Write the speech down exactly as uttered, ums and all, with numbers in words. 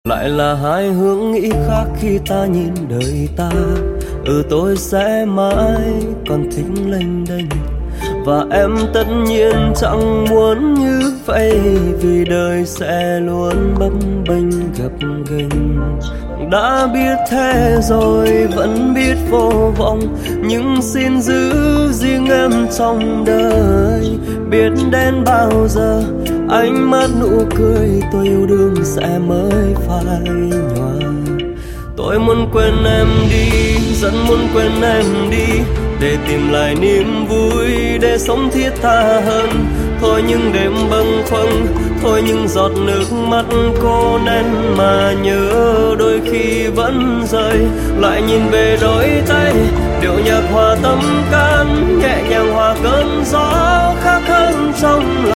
Lại là hai hướng nghĩ khác khi ta nhìn đời ta. Ừ, tôi sẽ mãi còn thích lênh đênh, và em tất nhiên chẳng muốn như vậy, vì đời sẽ luôn bấp bênh gập ghềnh. Đã biết thế rồi vẫn biết vô vọng, nhưng xin giữ riêng em trong đời. Biết đến bao giờ ánh mắt nụ cười tôi yêu đương sẽ mới phai nhòa. Tôi muốn quên em đi, rất muốn quên em đi, để tìm lại niềm vui, để sống thiết tha hơn. Thôi những đêm bâng khuâng, thôi những giọt nước mắt cô nén mà nhớ, đôi khi vẫn rơi. Lại nhìn về đôi tay, điệu nhạc hòa tâm can, nhẹ nhàng hòa cơn gió khác hơn trong lòng.